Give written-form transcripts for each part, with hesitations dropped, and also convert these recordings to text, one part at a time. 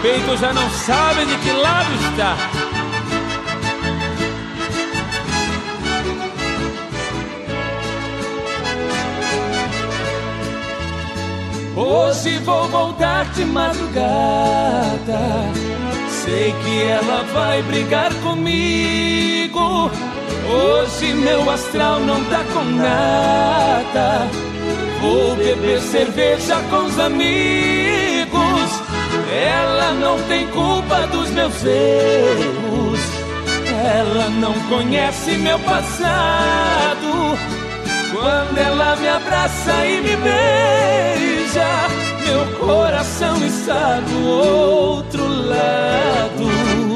peito já não sabe de que lado está. Hoje vou voltar de madrugada, sei que ela vai brigar comigo. Hoje meu astral não tá com nada, vou beber cerveja com os amigos. Ela não tem culpa dos meus erros, ela não conhece meu passado. Quando ela me abraça e me beija, meu coração está do outro lado.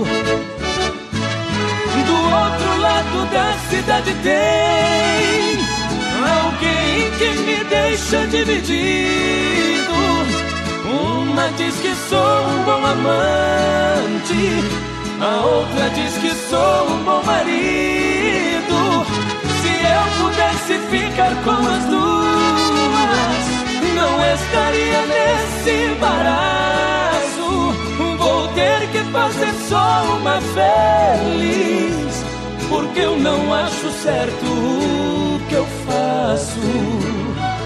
Do outro lado da cidade tem alguém que me deixa dividido. Uma diz que sou um bom amante, a outra diz que sou um bom marido. Se eu pudesse ficar com as duas, não estaria nesse embaraço. Vou ter que fazer só uma feliz, porque eu não acho certo o que eu faço.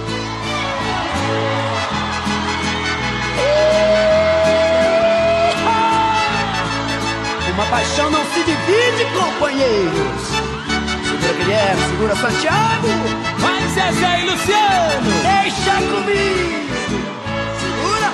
Uma paixão não se divide, companheiros. Segura Guilherme, segura Santiago. Vai Zezé e Luciano, deixa comigo. Segura.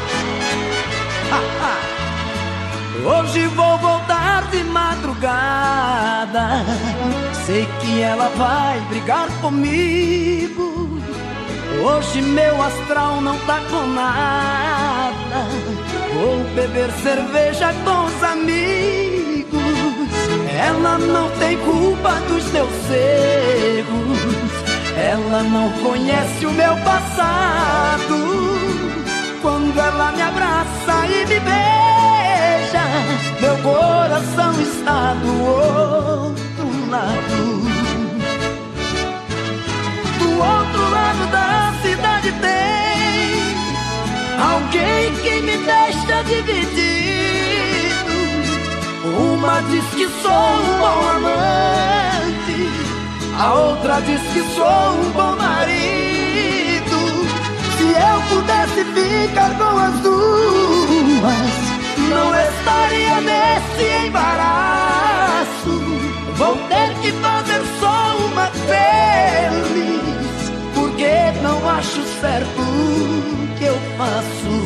Hoje vou voltar de madrugada, sei que ela vai brigar comigo. Hoje meu astral não tá com nada, vou beber cerveja com os amigos. Ela não tem culpa dos meus erros, ela não conhece o meu passado. Quando ela me abraça e me beija, meu coração está do outro lado. Do outro lado da cidade tem alguém que me deixa dividido. Uma diz que sou um bom amante, a outra diz que sou um bom marido. Se eu pudesse ficar com as duas, não estaria nesse embaraço. Vou ter que fazer só uma feliz, porque não acho certo o que eu faço.